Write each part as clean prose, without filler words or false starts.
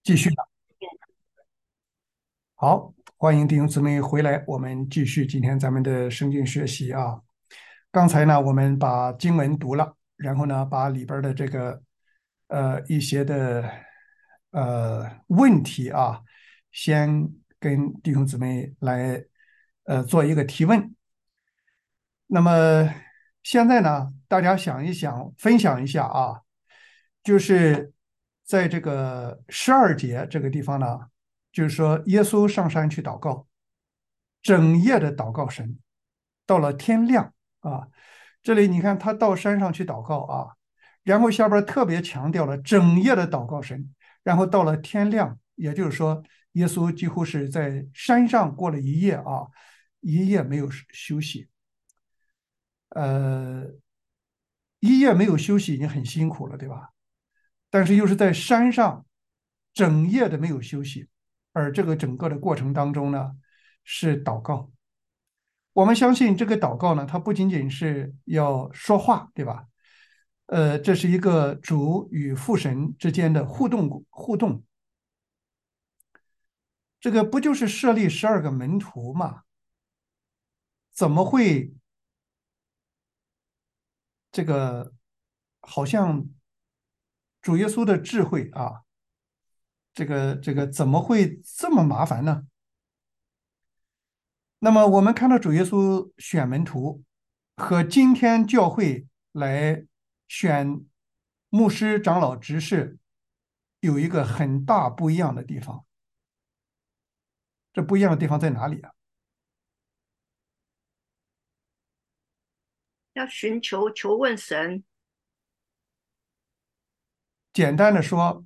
继续了。好，欢迎弟兄姊妹回来，我们继续今天咱们的圣经学习啊。刚才呢，我们把经文读了，然后呢，把里边的这个一些的问题啊，先跟弟兄姊妹来做一个提问。那么现在呢，大家想一想，分享一下啊，就是在这个12节这个地方呢，就是说耶稣上山去祷告，整夜的祷告神，到了天亮啊。这里你看他到山上去祷告啊，然后下边特别强调了整夜的祷告神，然后到了天亮，也就是说耶稣几乎是在山上过了一夜啊，一夜没有休息。呃，一夜没有休息已经很辛苦了，对吧？但是又是在山上整夜的没有休息，而这个整个的过程当中呢，是祷告。我们相信这个祷告呢，它不仅仅是要说话，对吧？这是一个主与父神之间的互动。这个不就是设立12个门徒嘛？怎么会这个好像主耶稣的智慧啊？这个怎么会这么麻烦呢？那么我们看到主耶稣选门徒和今天教会来选牧师、长老、执事有一个很大不一样的地方。这不一样的地方在哪里啊？ 要求问神。 简单的说，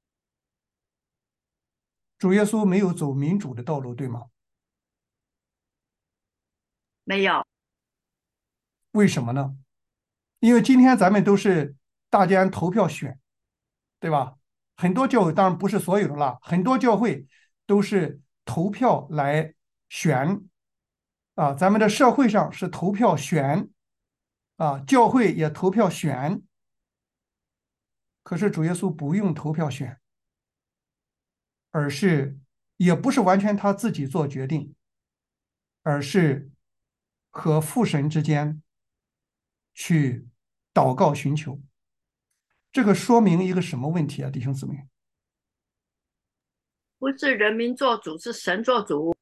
主耶稣没有走民主的道路，对吗？ 没有。 为什么呢？因为今天咱们都是大家投票选，对吧？很多教会当然不是所有的了，很多教会都是投票来选啊。咱们的社会上是投票选啊，教会也投票选。可是主耶稣不用投票选，而是也不是完全他自己做决定，而是和父神之间去祷告寻求。这个说明一个什么问题啊，弟兄姊妹？ 不是人民做主，是神做主。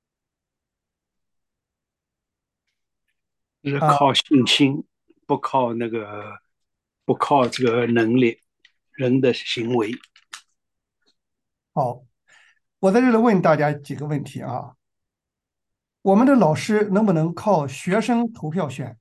是啊， 靠信心，不靠那个，不靠这个能力，人的行为。 好，我在这里问大家几个问题啊。我们的老师能不能靠学生投票选？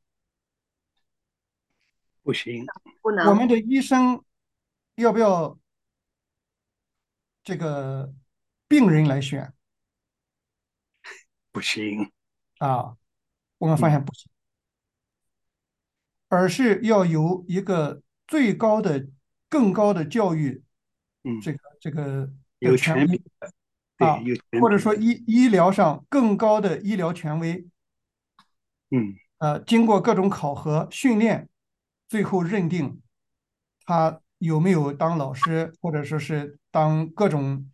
不行。 不能。 我们的医生要不要这个病人来选不行。 啊？我们发嗯现不行，而是要由一个最高的、更高的教育嗯， 这个的有权柄。 权威对， 啊， 有权或者柄的。 说医疗上更高的医疗权威， 嗯， 经过各种考核训练，最后认定他有没有当老师，或者说是当各种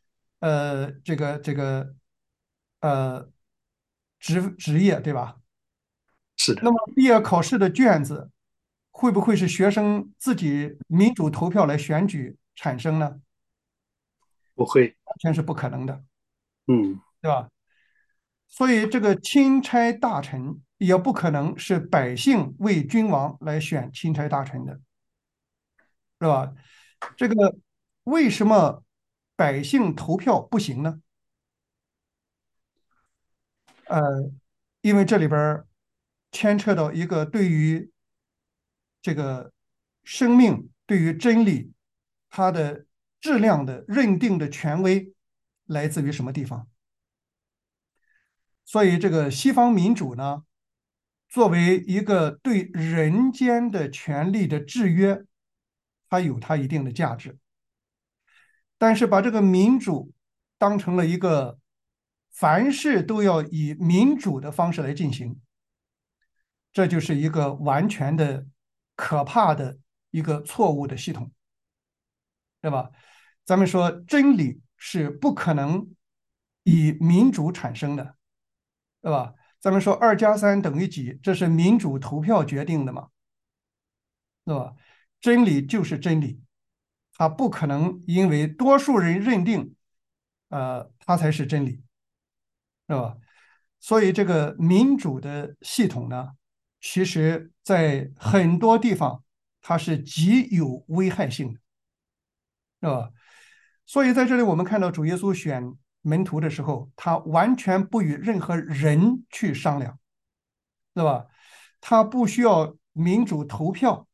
这个呃职业，对吧？ 是的。 那么毕业考试的卷子会不会是学生自己民主投票来选举产生呢？ 不会。 完全是不可能的， 嗯， 对吧？所以这个钦差大臣也不可能是百姓为君王来选钦差大臣的，是吧？这个为什么百姓投票不行呢？呃，因为这里边儿牵扯到一个对于这个生命、对于真理它的质量的认定的权威来自于什么地方？所以这个西方民主呢，作为一个对人间的权利的制约，它有它一定的价值。但是把这个民主当成了一个凡事都要以民主的方式来进行，这就是一个完全的可怕的一个错误的系统，对吧？咱们说真理是不可能以民主产生的，对吧？咱们说2+3等于几，这是民主投票决定的嘛，对吧？真理就是真理，它不可能因为多数人认定，它才是真理，是吧？所以这个民主的系统呢，其实在很多地方它是极有危害性的，是吧？所以在这里我们看到主耶稣选门徒的时候，他完全不与任何人去商量，是吧？他不需要民主投票，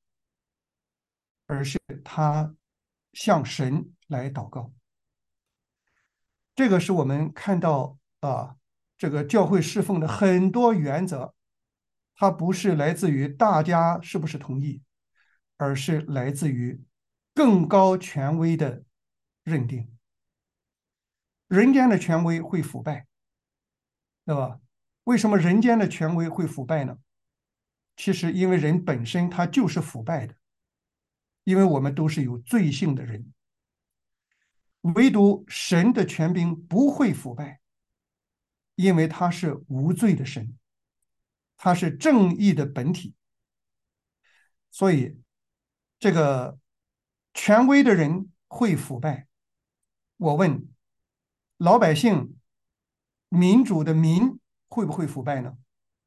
他向神来祷告。这个是我们看到这个教会侍奉的很多原则，它不是来自于大家是不是同意，而是来自于更高权威的认定。人间的权威会腐败，对吧？为什么人间的权威会腐败呢？其实因为人本身他就是腐败的，因为我们都是有罪性的人。唯独神的权柄不会腐败，因为他是无罪的神，他是正义的本体。所以这个权威的人会腐败。我问老百姓，民主的民会不会腐败呢？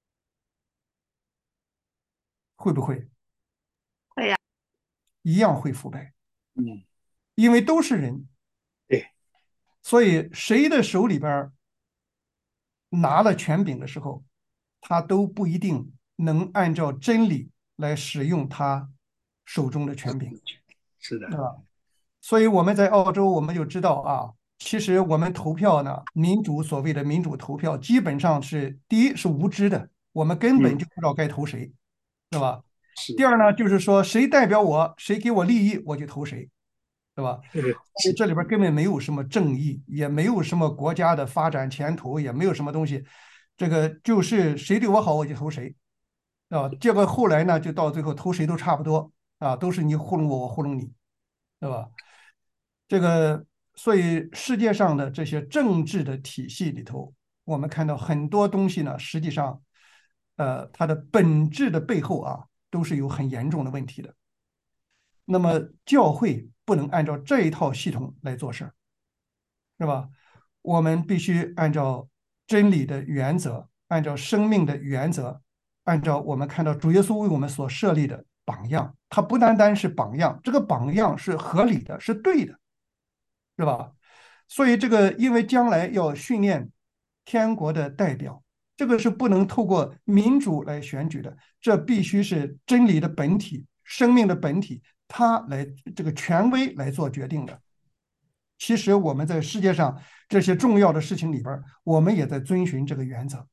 会不会？ 会呀。 一样会腐败， 嗯， 因为都是人。 对， 所以谁的手里边拿了权柄的时候，他都不一定能按照真理来使用他手中的权柄， 是的， 所以我们在澳洲，我们就知道其实我们投票呢，所谓的民主投票，基本上是第一是无知的，我们根本就不知道该投谁，是吧？ 是， 第二呢，就是说谁代表我，谁给我利益，我就投谁，是吧？ 是这里边根本没有什么正义，也没有什么国家的发展前途，也没有什么东西，这个就是谁对我好我就投谁，结果后来呢，就到最后投谁都差不多都是你糊弄我，我糊弄你，对吧？这个，所以世界上的这些政治的体系里头，我们看到很多东西呢，实际上，它的本质的背后都是有很严重的问题的。那么教会不能按照这一套系统来做事儿，是吧？我们必须按照真理的原则，按照生命的原则，按照我们看到主耶稣为我们所设立的榜样，它不单单是榜样，这个榜样是合理的，是对的，是吧？所以这个，因为将来要训练天国的代表，这个是不能透过民主来选举的，这必须是真理的本体、生命的本体，它来这个权威来做决定的。其实我们在世界上这些重要的事情里边，我们也在遵循这个原则。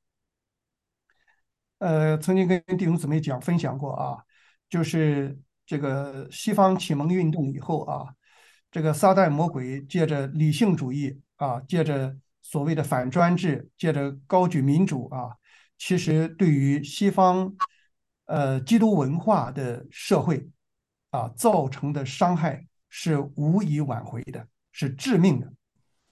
曾经跟弟兄姊妹分享过就是这个西方启蒙运动以后这个撒旦魔鬼借着理性主义借着所谓的反专制，借着高举民主其实对于西方基督文化的社会造成的伤害是无以挽回的，是致命的。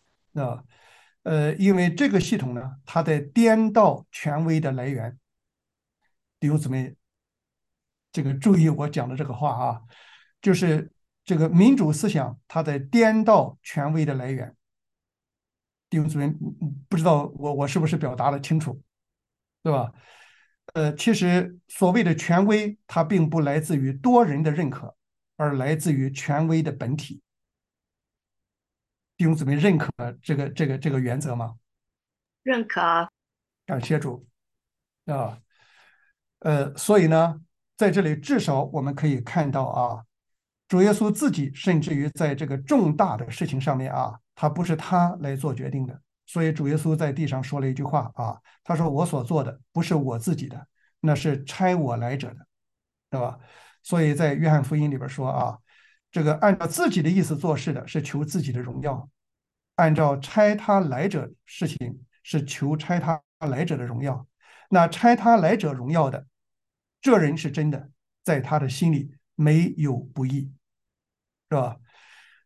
因为这个系统呢，它在颠倒权威的来源。弟兄姊妹，这个注意我讲的这个话就是这个民主思想，它在颠倒权威的来源。弟兄姊妹，不知道我是不是表达的清楚，对吧？其实所谓的权威，它并不来自于多人的认可，而来自于权威的本体。弟兄姊妹认可这个原则吗？ 认可。 感谢主啊。所以呢，在这里至少我们可以看到主耶稣自己甚至于在这个重大的事情上面他不是他来做决定的。所以主耶稣在地上说了一句话他说：“我所做的不是我自己的，那是差我来者的，对吧？”所以在约翰福音里边说这个按照自己的意思做事的是求自己的荣耀，按照差他来者事情是求差他来者的荣耀。那差他来者荣耀的，这人是真的，在他的心里没有不义，是吧？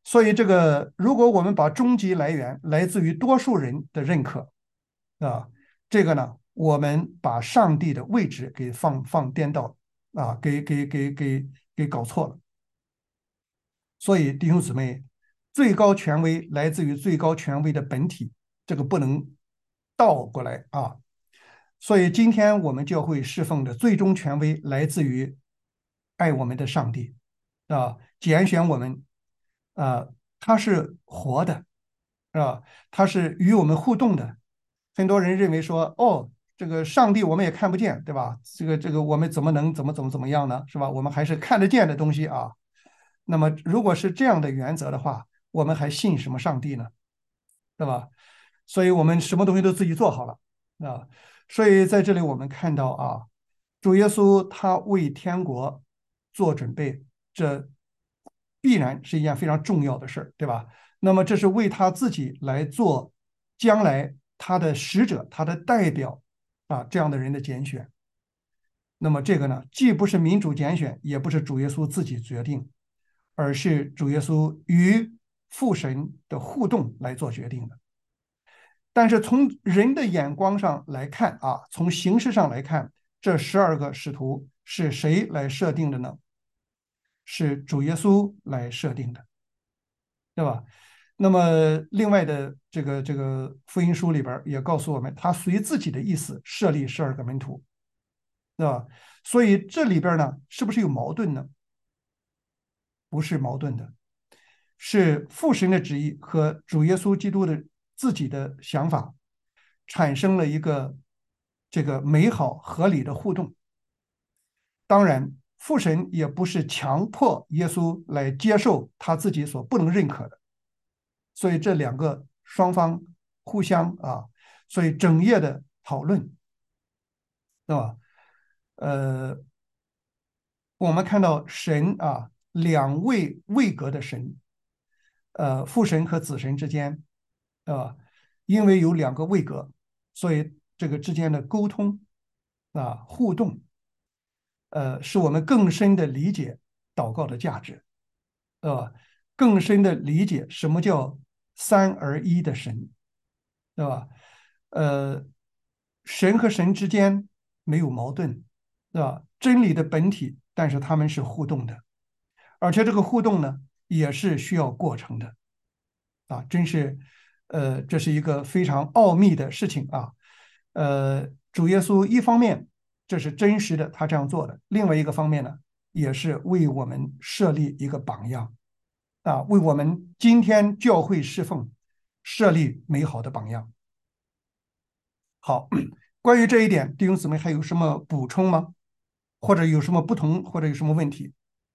所以这个，如果我们把终极来源来自于多数人的认可啊，这个呢，我们把上帝的位置给放颠倒啊，给搞错了。所以弟兄姊妹，最高权威来自于最高权威的本体，这个不能倒过来啊。所以今天我们教会侍奉的最终权威来自于爱我们的上帝啊，拣选我们啊，他是活的啊，他是与我们互动的。很多人认为说，哦，这个上帝我们也看不见，对吧？这个我们怎么能怎么样呢？是吧？我们还是看得见的东西啊。那么如果是这样的原则的话，我们还信什么上帝呢？对吧？所以我们什么东西都自己做好了啊。所以在这里我们看到啊，主耶稣他为天国做准备，这必然是一件非常重要的事儿，对吧？那么这是为他自己来做将来他的使者、他的代表啊这样的人的拣选。那么这个呢，既不是民主拣选，也不是主耶稣自己决定，而是主耶稣与父神的互动来做决定的。但是从人的眼光上来看啊，从形式上来看，这12个使徒是谁来设定的呢？是主耶稣来设定的，对吧？那么另外的这个福音书里边也告诉我们，他随自己的意思设立12个门徒，对吧？所以这里边呢，是不是有矛盾呢？不是矛盾的，是父神的旨意和主耶稣基督的自己的想法产生了一个这个美好合理的互动。当然，父神也不是强迫耶稣来接受他自己所不能认可的，所以这两个双方互相啊，所以整夜的讨论，对吧？呃，我们看到神啊，两位位格的神，父神和子神之间，因为有两个位格，所以这个之间的沟通啊互动，使我们更深的理解祷告的价值，更深的理解什么叫三而一的神，对吧？呃，神和神之间没有矛盾，对吧？真理的本体，但是他们是互动的，而且这个互动呢，也是需要过程的，啊，真是，这是一个非常奥秘的事情啊。主耶稣一方面这是真实的，他这样做的；另外一个方面呢，也是为我们设立一个榜样，啊，为我们今天教会侍奉设立美好的榜样。好，关于这一点，弟兄姊妹还有什么补充吗？或者有什么不同，或者有什么问题？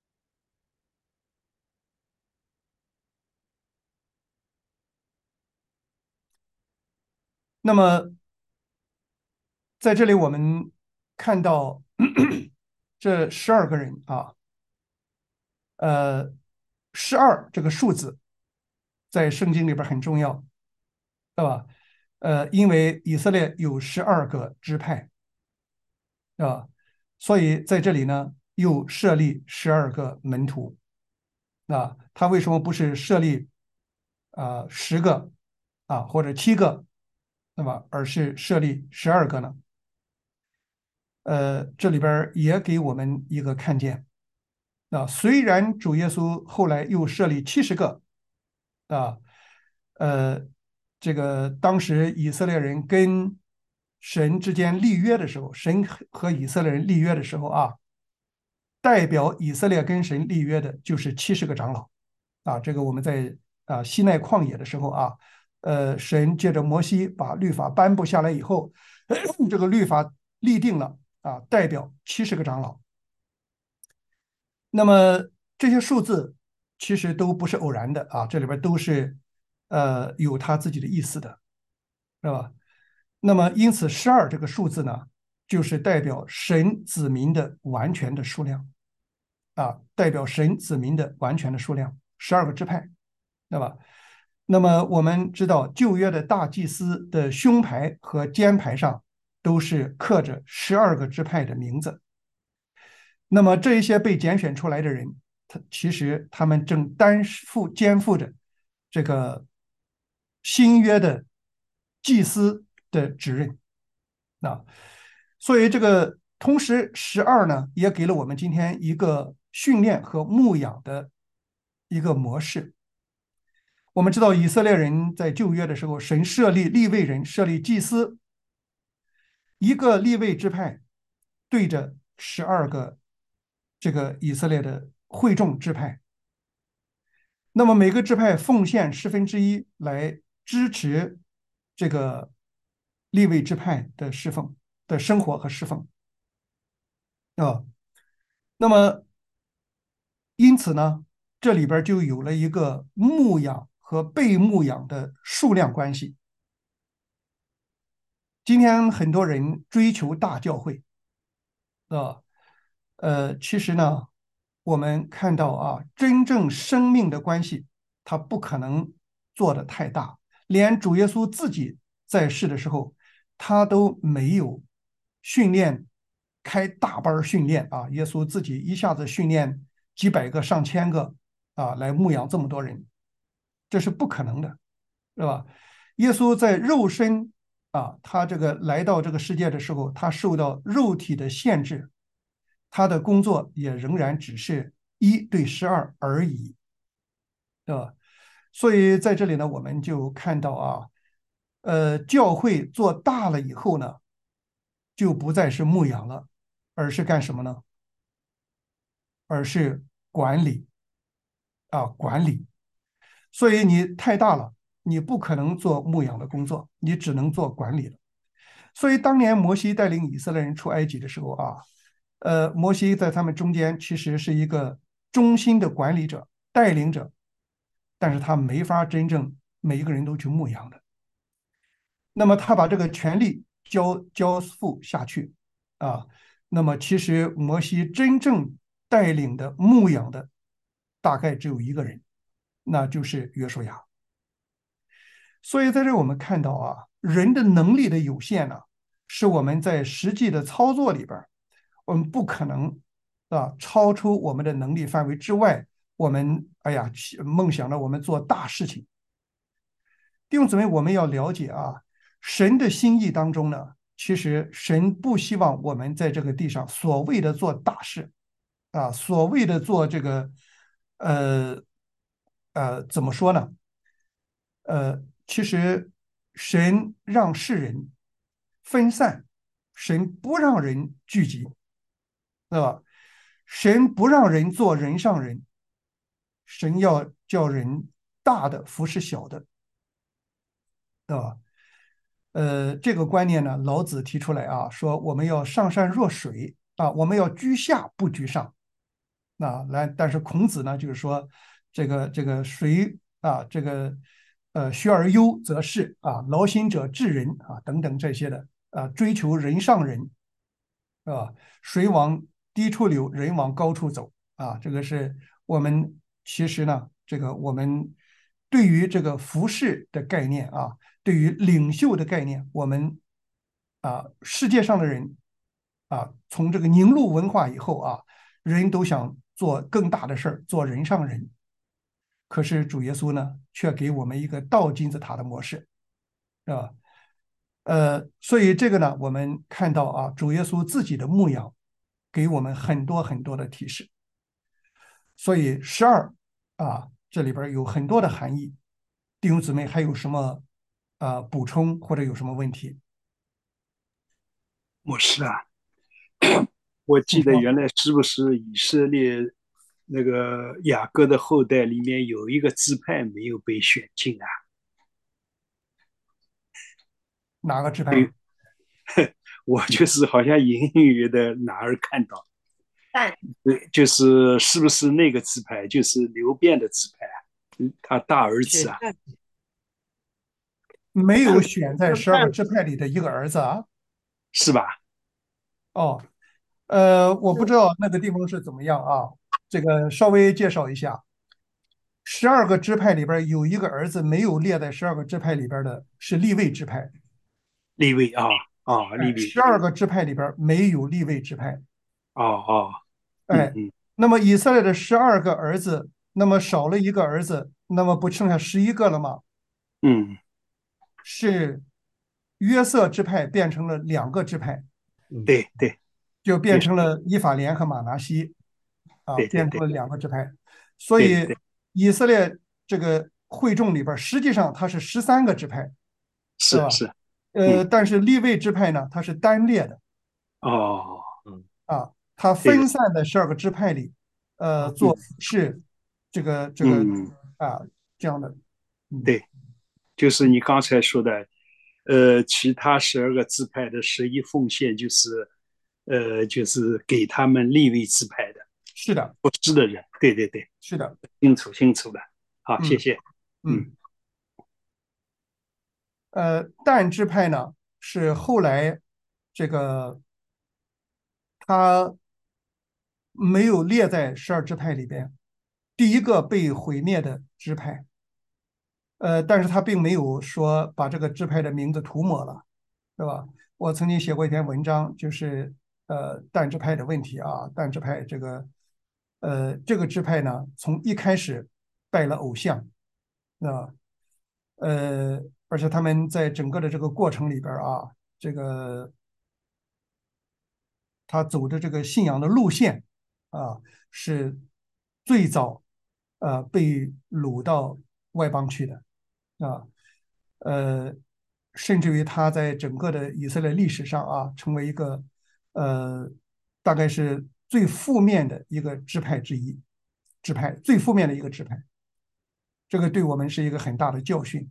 那么在这里我们看到这12个人啊，12这个数字在圣经里边很重要，对吧？因为以色列有12个支派，啊，所以在这里呢又设立12个门徒。啊，他为什么不是设立10个啊或者7个，那么而是设立12个呢？这里边也给我们一个看见啊，虽然主耶稣后来又设立70个啊，呃，这个当时以色列人跟神之间立约的时候，神和以色列人立约的时候啊，代表以色列跟神立约的就是70个长老啊。这个我们在西奈旷野的时候啊，神借着摩西把律法颁布下来以后，这个律法立定了啊，代表70个长老。那么这些数字其实都不是偶然的啊，这里边都是有他自己的意思的，是吧？那么因此12这个数字呢，就是代表神子民的完全的数量啊，代表神子民的完全的数量，12个支派，对吧？那么我们知道旧约的大祭司的胸牌和肩牌上都是刻着12个支派的名字。那么这一些被拣选出来的人， 其实他们正肩负着这个新约的祭司的职任。啊，所以这个同时12呢，也给了我们今天一个训练和牧养的一个模式。我们知道以色列人在旧约的时候，神设立利未人，设立祭司，一个利未支派对着12个这个以色列的会众支派，那么每个支派奉献1/10来支持这个利未支派的侍奉的生活和侍奉啊。那么因此呢，这里边就有了一个牧养和被牧养的数量关系。今天很多人追求大教会啊，其实呢，我们看到啊，真正生命的关系，它不可能做得太大。连主耶稣自己在世的时候，他都没有训练开大班训练啊。耶稣自己一下子训练几百个、上千个啊，来牧养这么多人，这是不可能的，是吧？耶稣在肉身啊，他这个来到这个世界的时候，他受到肉体的限制，他的工作也仍然只是1:12而已，对吧？所以在这里呢，我们就看到啊，教会做大了以后呢，就不再是牧养了，而是干什么呢？而是管理啊，管理。所以你太大了，你不可能做牧养的工作，你只能做管理了。所以当年摩西带领以色列人出埃及的时候啊，摩西在他们中间其实是一个中心的管理者、带领者，但是他没法真正每一个人都去牧养的。那么他把这个权利交付下去啊，那么其实摩西真正带领的牧养的大概只有一个人，那就是约书亚。所以在这我们看到啊，人的能力的有限呢，是我们在实际的操作里边，我们不可能超出我们的能力范围之外，我们梦想着我们做大事情。弟兄姊妹，我们要了解啊，神的心意当中呢，其实神不希望我们在这个地上所谓的做大事啊，所谓的做这个呃怎么说呢？其实神让世人分散，神不让人聚集，对吧？神不让人做人上人，神要叫人大的服侍小的，对吧？这个观念呢，老子提出来啊，说我们要上善若水啊，我们要居下不居上。但是孔子呢，就是说这个水啊，这个学而优则仕啊，劳心者治人啊，等等这些的啊，追求人上人，是吧？水往低处流，人往高处走啊，这个是我们其实呢，这个我们对于这个服饰的概念啊，对于领袖的概念，我们世界上的人从这个凝露文化以后啊，人都想做更大的事儿，做人上人。可是主耶稣呢，却给我们一个倒金字塔的模式，是吧？所以这个呢，我们看到啊，主耶稣自己的牧养，给我们很多很多的提示。所以12这里边有很多的含义。弟兄姊妹还有什么补充或者有什么问题？ 牧师啊，我记得请说。 原来是不是以色列那个雅各的后代里面有一个支派没有被选进啊？ 哪个支派？ 我就是好像隐隐约的哪儿看到， 但对，是不是那个支派，就是流变的支派啊？他大儿子啊， 是这没有但选在12个但支派里的一个儿子啊？ 是吧？ 哦，我不知道那个地方是怎么样啊，这个稍微介绍一下。12个支派里边有一个儿子没有列在12个支派里边的是利未支派， 利位啊啊，利位 12个支派里边没有利未支派， 哦哦，嗯哎， 嗯那么以色列的12个儿子，那么少了一个儿子，那么不剩下11个了吗？ 嗯， 是约瑟支派变成了2个支派， 对对， 就变也是成了以法莲和玛拿西啊， 对对对变成了2个支派。所以对对， 以色列这个会众里边，实际上它是13个支派，对吧？ 是是，嗯， 但是立位支派呢，它是单列的哦， 啊，它对的， 分散在12个支派里，做嗯服饰这个嗯， 啊这样的，嗯， 对，就是你刚才说的，其他12个支派的11奉献，就是给他们立位支派的是的， 不是的人，对对对， 是的， 清楚的，好，谢嗯谢，嗯嗯。但支派呢是后来这个他没有列在12支派里边，第一个被毁灭的支派。但是他并没有说把这个支派的名字涂抹了，对吧？我曾经写过一篇文章，就是但支派的问题啊，但支派这个支派呢，从一开始拜了偶像，啊，而且他们在整个的这个过程里边啊，这个他走的这个信仰的路线啊，是最早被掳到外邦去的啊，呃，甚至于他在整个的以色列历史上啊，成为一个呃，大概是最负面的一个支派之一，支派最负面的一个支派，这个对我们是一个很大的教训。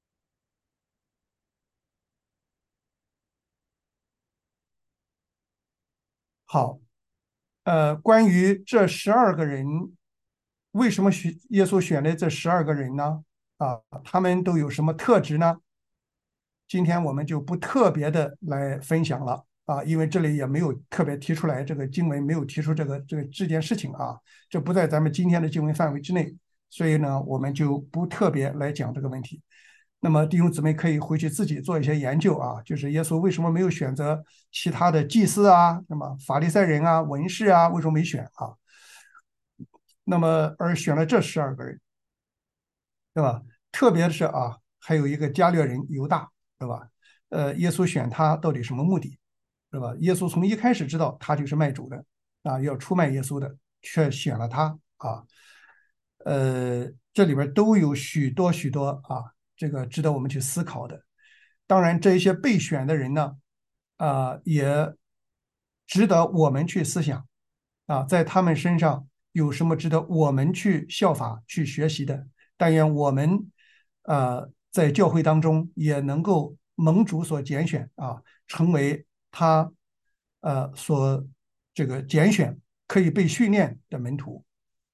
好，关于这12个人，为什么耶稣选了这12个人呢？啊，他们都有什么特质呢？今天我们就不特别的来分享了啊，因为这里也没有特别提出来，这个经文没有提出这件事情啊，这不在咱们今天的经文范围之内，所以呢，我们就不特别来讲这个问题。那么弟兄姊妹可以回去自己做一些研究啊，就是耶稣为什么没有选择其他的祭司啊，那么法利赛人啊、文士啊，为什么没选啊？那么而选了这12个人，对吧？特别是啊，还有一个加略人犹大，对吧？耶稣选他到底什么目的，对吧？耶稣从一开始知道他就是卖主的啊，要出卖耶稣的，却选了他啊。这里边都有许多许多啊，这个值得我们去思考的。当然，这一些被选的人呢，也值得我们去思想啊，在他们身上有什么值得我们去效法、去学习的。但愿我们在教会当中也能够蒙主所拣选啊，成为他所这个拣选可以被训练的门徒。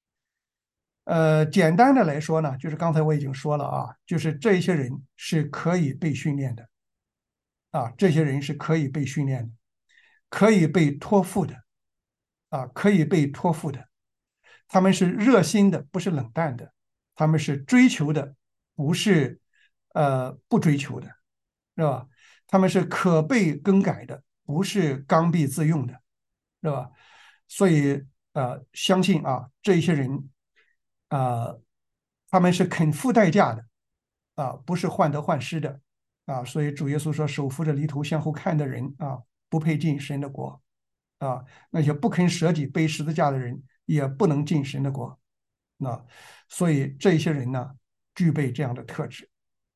简单的来说呢，就是刚才我已经说了啊，就是这一些人是可以被训练的啊，这些人是可以被训练的，可以被托付的啊，可以被托付的。他们是热心的，不是冷淡的；他们是追求的，不是不追求的，是吧？他们是可被更改的，不是刚愎自用的，是吧？所以相信啊，这一些人啊、他们是肯付代价的啊，不是患得患失的啊。所以主耶稣说：“手扶着犁头向后看的人啊，不配进神的国啊。那些不肯舍己背十字架的人，也不能进神的国。”那所以这些人呢，具备这样的特质。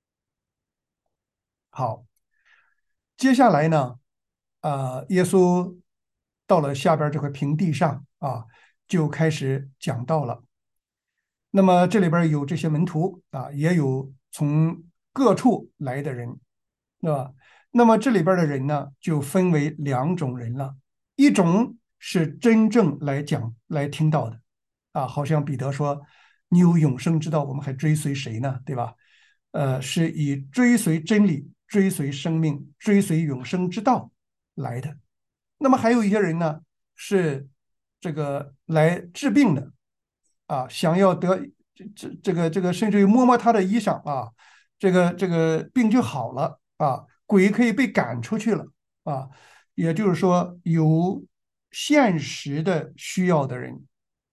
好，接下来呢，耶稣到了下边这块平地上啊，就开始讲道了。那么这里边有这些门徒啊，也有从各处来的人，对吧？那么这里边的人呢，就分为2种人了。一种是真正来讲来听到的，啊，好像彼得说：“你有永生之道，我们还追随谁呢？”对吧？是以追随真理、追随生命、追随永生之道来的。那么还有一些人呢，是这个来治病的，啊，想要得这个，甚至于摸摸他的衣裳啊，这个病就好了啊，鬼可以被赶出去了啊。也就是说，有现实的需要的人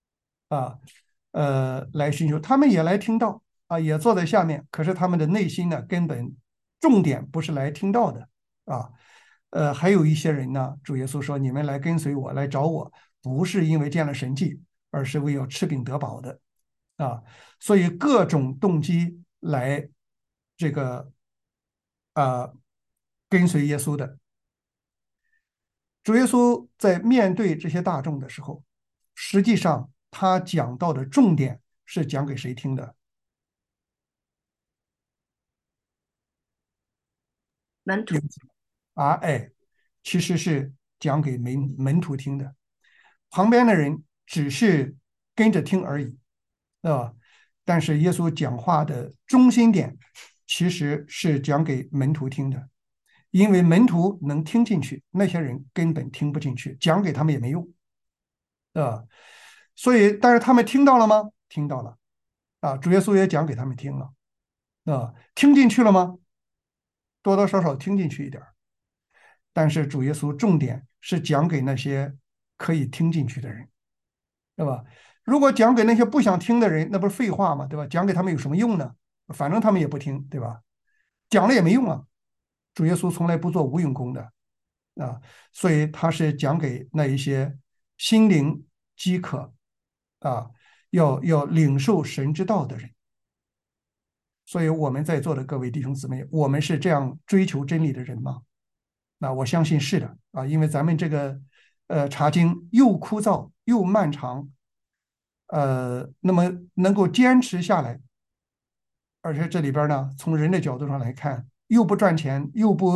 啊，来寻求，他们也来听道啊，也坐在下面，可是他们的内心呢，根本重点不是来听道的啊。还有一些人呢，主耶稣说：“你们来跟随我，来找我，不是因为见了神迹，而是为要吃饼得饱的啊。”所以各种动机来这个啊跟随耶稣的。主耶稣在面对这些大众的时候，实际上他讲到的重点是讲给谁听的？ 门徒。 哎，其实是讲给门徒听的，旁边的人只是跟着听而已，啊。但是耶稣讲话的中心点其实是讲给门徒听的，因为门徒能听进去，那些人根本听不进去，讲给他们也没用，啊。所以，但是他们听到了吗？听到了，啊，主耶稣也讲给他们听了，啊，听进去了吗？多多少少听进去一点，但是主耶稣重点是讲给那些可以听进去的人，对吧？如果讲给那些不想听的人，那不是废话吗？对吧？讲给他们有什么用呢？反正他们也不听，对吧？讲了也没用啊。主耶稣从来不做无用功的啊，所以他是讲给那一些心灵饥渴啊，要领受神之道的人。所以我们在座的各位弟兄姊妹，我们是这样追求真理的人吗？那我相信是的啊，因为咱们这个查经又枯燥又漫长，那么能够坚持下来，而且这里边呢，从人的角度上来看，又不赚钱，又不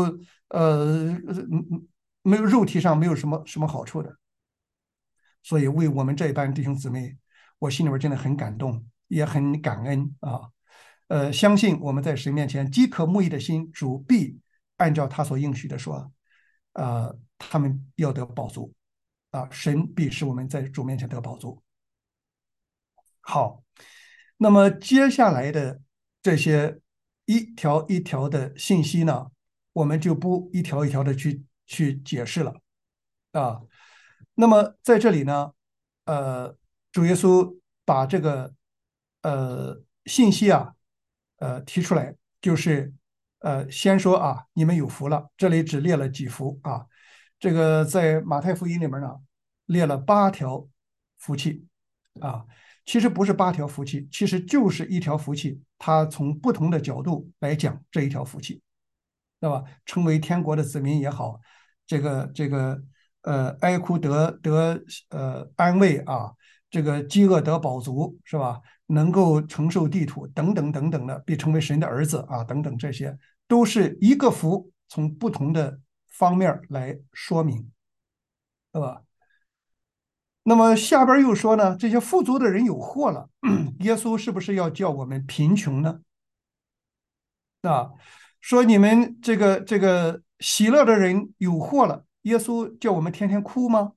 没有肉体上没有什么好处的，所以为我们这一班弟兄姊妹，我心里边真的很感动，也很感恩啊。相信我们在神面前饥渴慕义的心，主必按照他所应许的说，他们要得饱足啊，神必使我们在主面前得饱足。好，那么接下来的这些一条一条的信息呢，我们就不一条一条的去解释了啊。那么在这里呢，主耶稣把这个信息啊，提出来，就是先说啊，你们有福了。这里只列了几福啊，这个在马太福音里面呢，列了8条福气啊。其实不是8条福气，其实就是一条福气，它从不同的角度来讲这一条福气，对吧？成为天国的子民也好，这个哀哭得安慰啊，这个饥饿得饱足是吧？能够承受地土等等等等的，必成为神的儿子啊，等等，这些都是一个福，从不同的方面来说明，对吧？那么下边又说呢，这些富足的人有祸了，耶稣是不是要叫我们贫穷呢？啊，说你们这个喜乐的人有祸了，耶稣叫我们天天哭吗？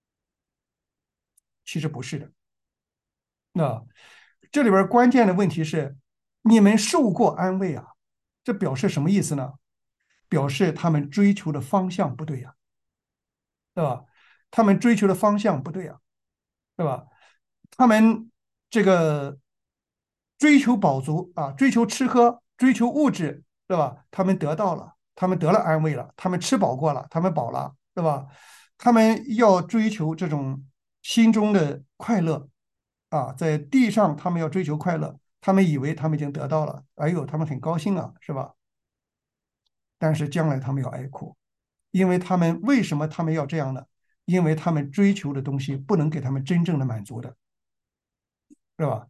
其实不是的。那这里边关键的问题是，你们受过安慰啊，这表示什么意思呢？表示他们追求的方向不对呀，对吧？他们追求的方向不对呀，对吧？他们这个追求饱足啊，追求吃喝，追求物质，对吧？他们得到了，他们得了安慰了，他们吃饱过了，他们饱了，对吧？他们要追求这种心中的快乐啊，在地上他们要追求快乐，他们以为他们已经得到了，哎呦，他们很高兴啊，是吧？但是将来他们要哀哭，因为他们为什么他们要这样呢？因为他们追求的东西不能给他们真正的满足的，是吧？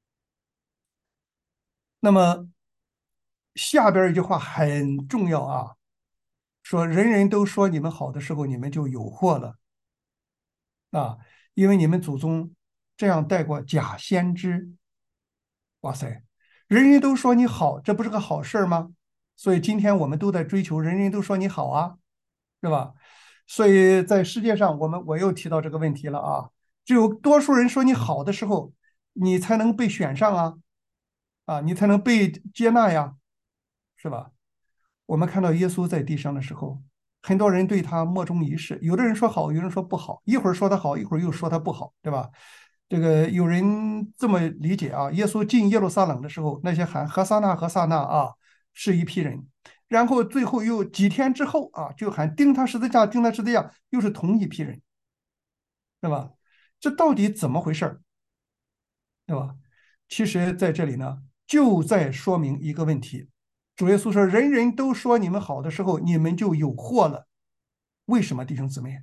那么下边一句话很重要啊，说人人都说你们好的时候，你们就有祸了啊，因为你们祖宗这样带过假先知。哇塞，人人都说你好，这不是个好事吗？所以今天我们都在追求人人都说你好啊，是吧？所以在世界上，我又提到这个问题了啊，只有多数人说你好的时候，你才能被选上啊，你才能被接纳呀，是吧？我们看到耶稣在地上的时候，很多人对他莫衷一是，有的人说好，有人说不好，一会儿说他好，一会儿又说他不好，对吧？ 这个有人这么理解啊，耶稣进耶路撒冷的时候，那些喊何撒那何撒那啊，是一批人，然后最后又几天之后啊，就喊钉他十字架，钉他十字架，又是同一批人，对吧？这到底怎么回事儿，对吧？其实在这里呢，就在说明一个问题。主耶稣说：“人人都说你们好的时候，你们就有祸了。为什么，弟兄姊妹？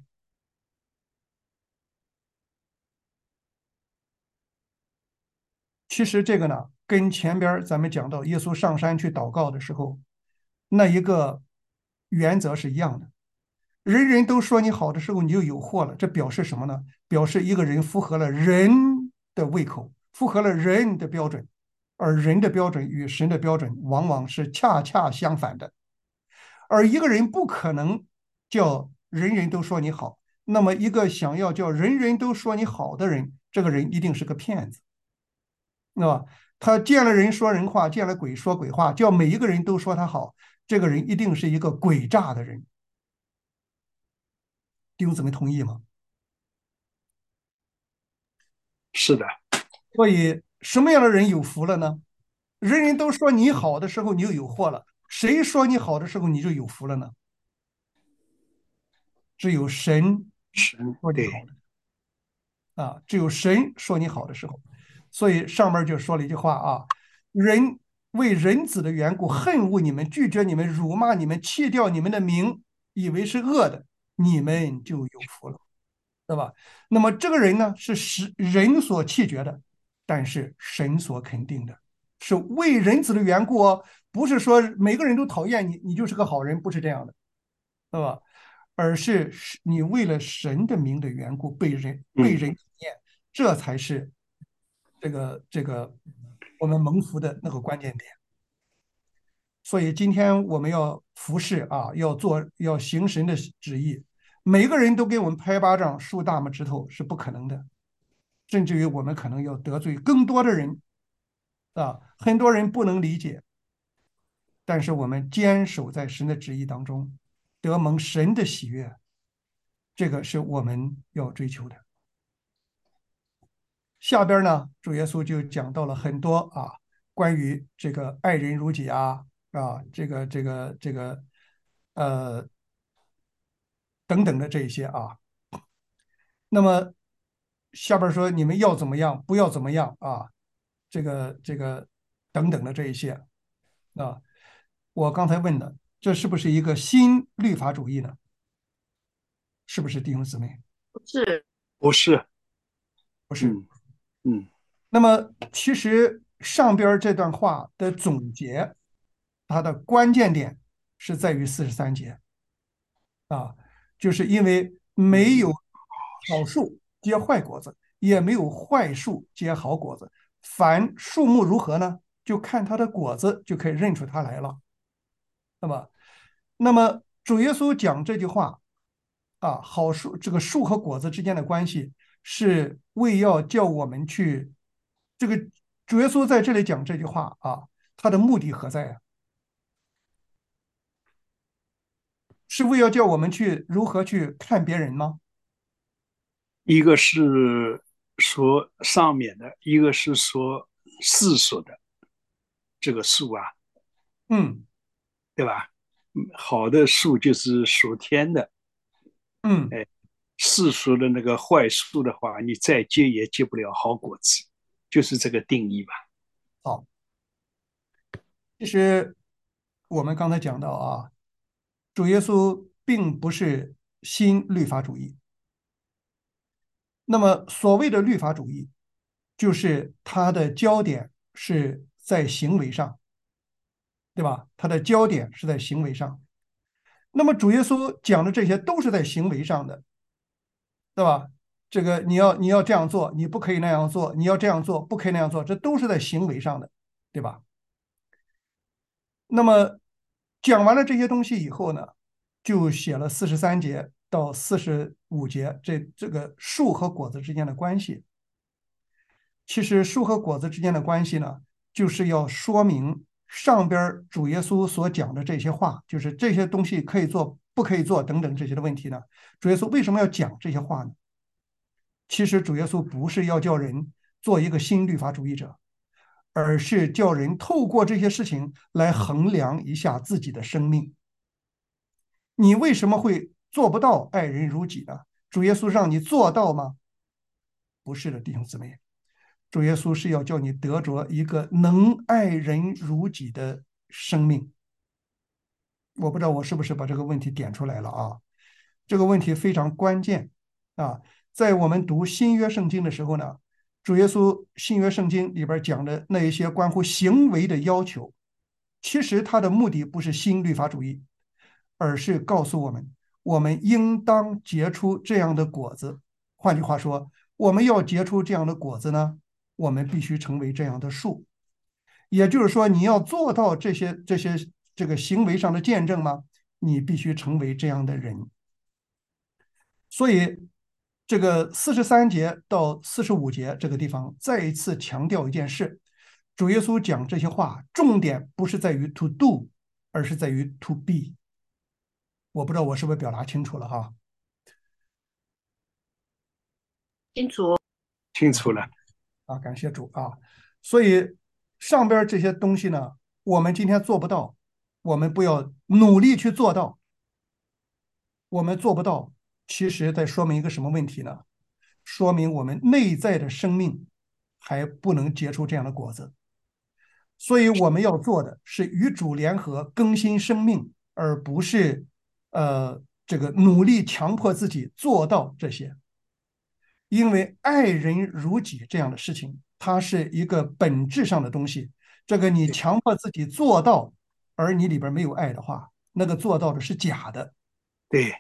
其实这个呢，跟前边咱们讲到耶稣上山去祷告的时候，那一个原则是一样的。人人都说你好的时候，你就有祸了。这表示什么呢？表示一个人符合了人的胃口，符合了人的标准，而人的标准与神的标准往往是恰恰相反的。而一个人不可能叫人人都说你好，那么一个想要叫人人都说你好的人，这个人一定是个骗子。那么他见了人说人话，见了鬼说鬼话，叫每一个人都说他好，这个人一定是一个诡诈的人。弟兄姊妹同意吗？ 是的， 所以什么样的人有福了呢？人人都说你好的时候，你就有祸了；谁说你好的时候，你就有福了呢？只有神神对， 说你好的啊，只有神说你好的时候。所以上面就说了一句话啊：人为人子的缘故恨恶你们，拒绝你们，辱骂你们，弃掉你们的名，以为是恶的，你们就有福了，对吧？那么这个人呢，是人所弃绝的，但是神所肯定的，是为人子的缘故哦，不是说每个人都讨厌你，你就是个好人，不是这样的，对吧？而是你为了神的名的缘故被人讨厌，这才是这个我们蒙福的那个关键点。所以今天我们要服侍啊，要行神的旨意，每个人都给我们拍巴掌、竖大拇指头是不可能的，甚至于我们可能要得罪更多的人啊，很多人不能理解，但是我们坚守在神的旨意当中，得蒙神的喜悦，这个是我们要追求的。下边呢，主耶稣就讲到了很多啊，关于这个爱人如己这个呃等等的这一些啊。那么下边说你们要怎么样，不要怎么样啊，这个等等的这一些啊。我刚才问的，这是不是一个新律法主义呢？是不是弟兄姊妹？ 不是， 不是， 不是。 嗯嗯， 那么其实上边这段话的总结，它的关键点是在于43节啊，就是因为没有好树结坏果子，也没有坏树结好果子。凡树木如何呢？就看它的果子就可以认出它来了。那么主耶稣讲这句话啊，好树这个树和果子之间的关系是为要叫我们去这个主耶稣在这里讲这句话啊，他的目的何在啊？是为要叫我们去如何去看别人吗？ 一个是说上面的，一个是说世俗的这个树啊， 嗯对吧？好的树就是属天的， 嗯， 哎，世俗的那个坏树的话，你再结也结不了好果子，就是这个定义吧。 好，其实我们刚才讲到啊，主耶稣并不是新律法主义。那么所谓的律法主义，就是它的焦点是在行为上，对吧？它的焦点是在行为上。那么主耶稣讲的这些都是在行为上的，对吧？这个你要这样做，你不可以那样做；你要这样做，不可以那样做，这都是在行为上的，对吧？那么讲完了这些东西以后呢，就写了43节到45节这个树和果子之间的关系。其实树和果子之间的关系呢，就是要说明上边主耶稣所讲的这些话，就是这些东西可以做，不可以做等等这些的问题呢。主耶稣为什么要讲这些话呢？ 其实主耶稣不是要叫人做一个新律法主义者，而是叫人透过这些事情来衡量一下自己的生命。你为什么会做不到爱人如己呢？主耶稣让你做到吗？不是的，弟兄姊妹，主耶稣是要叫你得着一个能爱人如己的生命。我不知道我是不是把这个问题点出来了啊？这个问题非常关键啊！在我们读新约圣经的时候呢，主耶稣新约圣经里边讲的那一些关乎行为的要求，其实他的目的不是新律法主义，而是告诉我们，我们应当结出这样的果子。换句话说，我们要结出这样的果子呢，我们必须成为这样的树。也就是说，你要做到这些这个行为上的见证吗？你必须成为这样的人。所以，这个43节到45节这个地方再一次强调一件事：主耶稣讲这些话，重点不是在于 to do，而是在于 to be。我不知道我是不是表达清楚了哈？ 清楚。 清楚了。 啊，感谢主啊！所以上边这些东西呢，我们今天做不到，我们不要努力去做到。我们做不到，其实在说明一个什么问题呢？说明我们内在的生命还不能结出这样的果子。所以我们要做的是与主联合，更新生命，而不是这个努力强迫自己做到这些。因为爱人如己这样的事情，它是一个本质上的东西。这个你强迫自己做到，而你里边没有爱的话，那个做到的是假的。 对。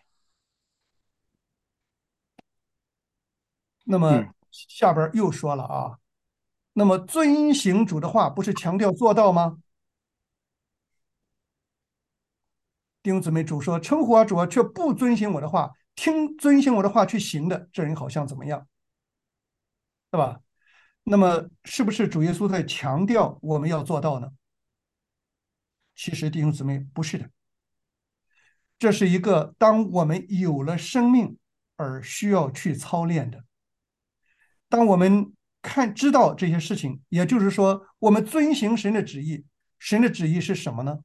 那么下边又说了啊，那么遵行主的话，不是强调做到吗？弟兄姊妹，主说：“称呼啊主啊，却不遵行我的话，遵行我的话去行的，这人好像怎么样？对吧？那么是不是主耶稣在强调我们要做到呢？其实弟兄姊妹不是的，这是一个当我们有了生命而需要去操练的。当我们知道这些事情，也就是说，我们遵行神的旨意。神的旨意是什么呢？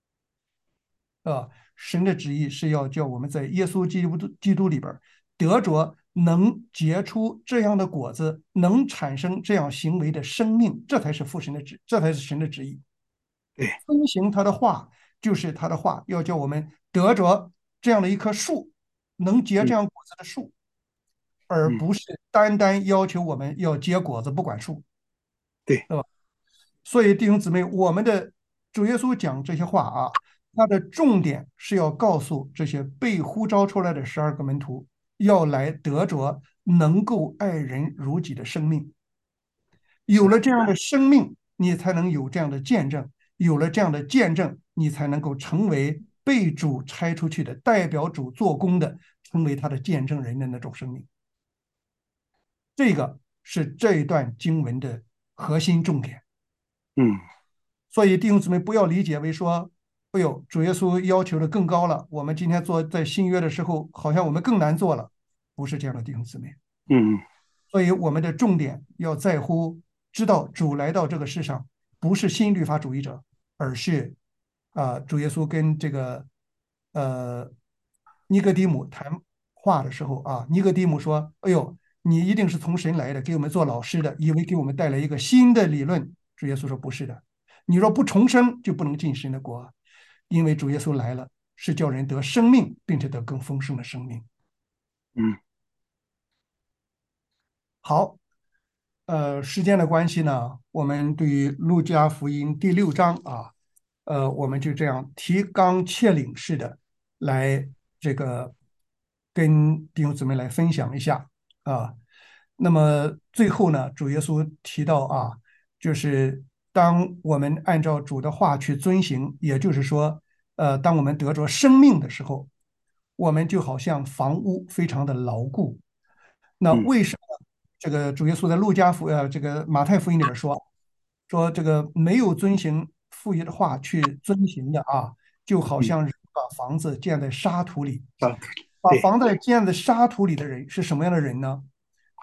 神的旨意是要叫我们在耶稣基督里边得着能结出这样的果子，能产生这样行为的生命，这才是这才是神的旨意。 对， 遵行他的话，就是他的话要叫我们得着这样的一棵树，能结这样果子的树，而不是单单要求我们要结果子不管树。 对， 对吧？所以弟兄姊妹，我们的主耶稣讲这些话啊，他的重点是要告诉这些被呼召出来的12个门徒，要来得着能够爱人如己的生命。有了这样的生命，你才能有这样的见证；有了这样的见证，你才能够成为被主差出去的代表主做工的，成为他的见证人的那种生命。这个是这一段经文的核心重点。所以弟兄姊妹不要理解为说，哎呦，主耶稣要求的更高了，我们今天做在新约的时候，好像我们更难做了，不是这样的，弟兄姊妹。所以我们的重点要在乎，知道主来到这个世上，不是新律法主义者，而是主耶稣跟这个尼哥底母谈话的时候啊，尼哥底母说：“哎呦，你一定是从神来的，给我们做老师的，以为给我们带来一个新的理论。”主耶稣说：“不是的，你若不重生，就不能进神的国，因为主耶稣来了，是叫人得生命，并且得更丰盛的生命。”好，时间的关系呢，我们对于路加福音第6章啊，我们就这样提纲挈领式的来这个跟弟兄姊妹来分享一下啊。那么最后呢，主耶稣提到啊，就是当我们按照主的话去遵行，也就是说，当我们得着生命的时候，我们就好像房屋非常的牢固。那为什么这个主耶稣在这个马太福音里边说这个没有遵行父爷的话去遵行的啊，就好像人把房子建在沙土里。把对， 房子建在沙土里的人是什么样的人呢？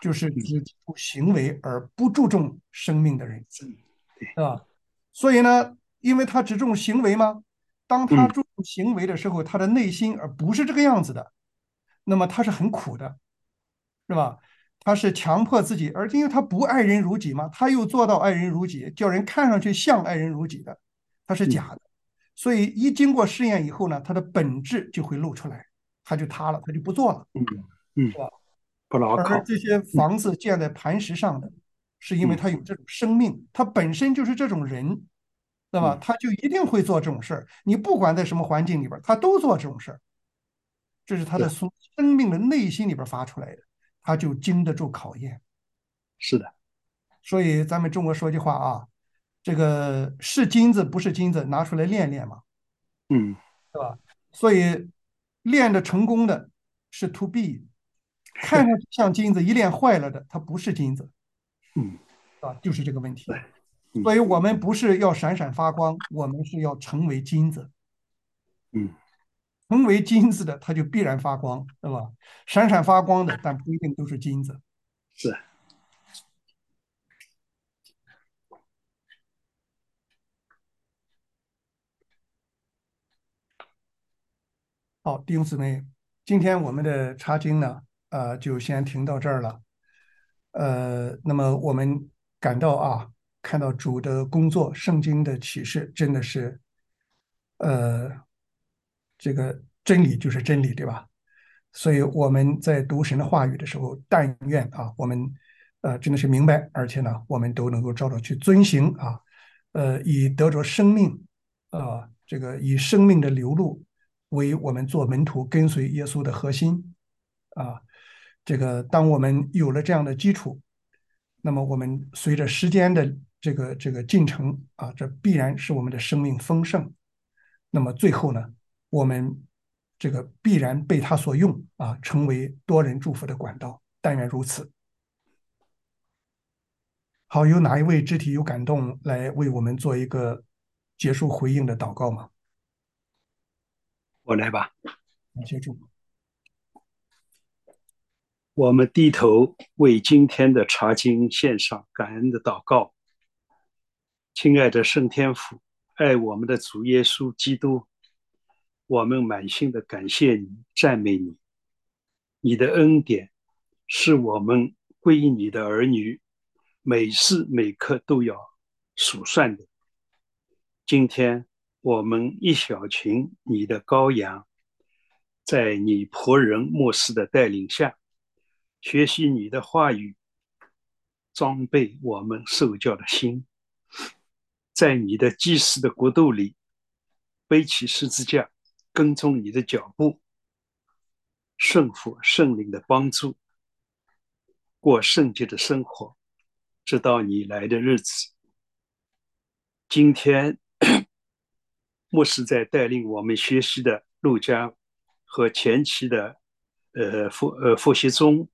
就是只记住行为而不注重生命的人， 对， 是吧？所以呢，因为他只注重行为嘛，当他嗯注重行为的时候，他的内心而不是这个样子的，那么他是很苦的，是吧？他是强迫自己，而因为他不爱人如己嘛，他又做到爱人如己，叫人看上去像爱人如己的，他是嗯假的。所以一经过试验以后呢，他的本质就会露出来，他就塌了，他就不做了， 嗯嗯， 是吧？ 不牢靠。 而这些嗯房子建在磐石上的，是因为嗯他有这种生命，他本身就是这种人，对吧？ 嗯， 他就一定会做这种事儿。你不管在什么环境里边，他都做这种事儿，这是他的是从生命的内心里边发出来的，他就经得住考验。 是的， 所以咱们中国说句话啊，这个是金子不是金子，拿出来练练嘛， 嗯对吧？所以练的成功的是 to B，看上去像金子，一练坏了的，它不是金子， 嗯啊，就是这个问对， 题。 嗯所以我们不是要闪闪发光，我们是要成为金子。 嗯成为金子的，它就必然发光，对吧？闪闪发光的，但不一定都是金子。 是。 好，弟兄姊妹，今天我们的查经呢，就先停到这儿了。那么我们感到看到主的工作，圣经的启示真的是，呃，这个真理就是真理，对吧？所以我们在读神的话语的时候，但愿我们真的是明白，而且呢，我们都能够照着去遵行以得着生命这个以生命的流露为我们做门徒跟随耶稣的核心啊。这个当我们有了这样的基础，那么我们随着时间的这个进程这必然是我们的生命丰盛。那么最后呢，我们这个必然被他所用成为多人祝福的管道。但愿如此。好，有哪一位肢体有感动来为我们做一个结束回应的祷告吗？ 我来吧。 感谢主。 我们低头为今天的查经献上感恩的祷告。亲爱的圣天父，爱我们的主耶稣基督，我们满心的感谢你，赞美你。你的恩典是我们归于你的儿女每时每刻都要数算的。今天我们一小群你的羔羊，在你仆人牧师的带领下，学习你的话语，装备我们受教的心，在你的祭司的国度里背起十字架，跟踪你的脚步，顺服圣灵的帮助，过圣洁的生活，直到你来的日子。今天牧师在带领我们学习的路加和前期的复习中，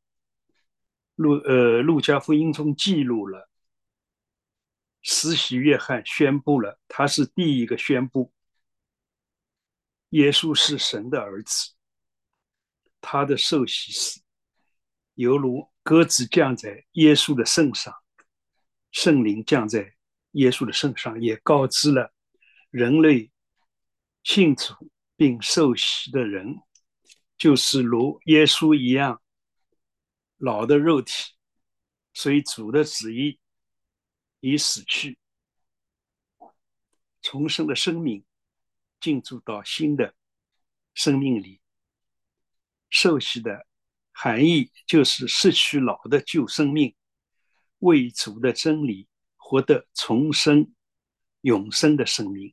路加福音中记录了施洗约翰宣布了，他是第一个宣布耶稣是神的儿子。他的受洗时，犹如鸽子降在耶稣的身上，圣灵降在耶稣的身上，也告知了人类信主并受洗的人，就是如耶稣一样，老的肉体随主的旨意已死去，重生的生命进入到新的生命里。受洗的含义就是失去老的旧生命，为主的真理活得重生、永生的生命。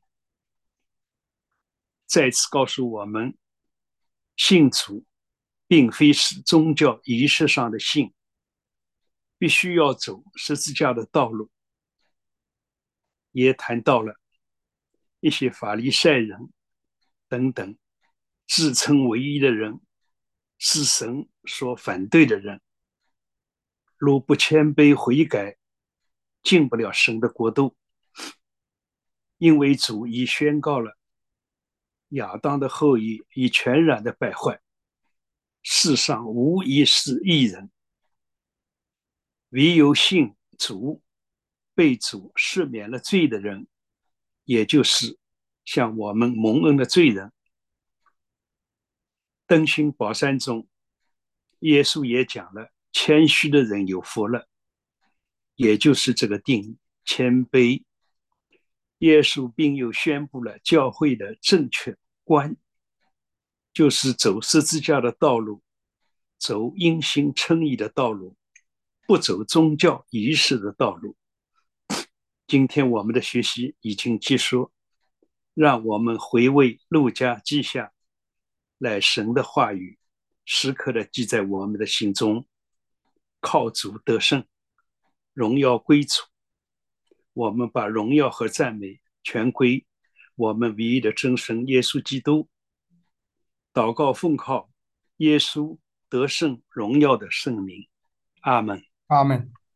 再次告诉我们，信主并非是宗教仪式上的信，必须要走十字架的道路。也谈到了一些法利赛人等等自称唯一的人，是神所反对的人，如不谦卑悔改，进不了神的国度。因为主已宣告了亚当的后裔已全然的败坏，世上无一是义人。 唯有信主被主赦免了罪的人，也就是像我们蒙恩的罪人。登心宝山中，耶稣也讲了，谦虚的人有福了，也就是这个定义，谦卑。耶稣并又宣布了教会的正确观，就是走十字架的道路，走因信称义的道路，不走宗教仪式的道路。今天我们的学习已经结束，让我们回味路加记下乃神的话语，时刻的记在我们的心中，靠主得胜，荣耀归主。我们把荣耀和赞美全归我们唯一的真神耶稣基督。祷告奉靠耶稣得胜荣耀的圣名，阿门。 阿门。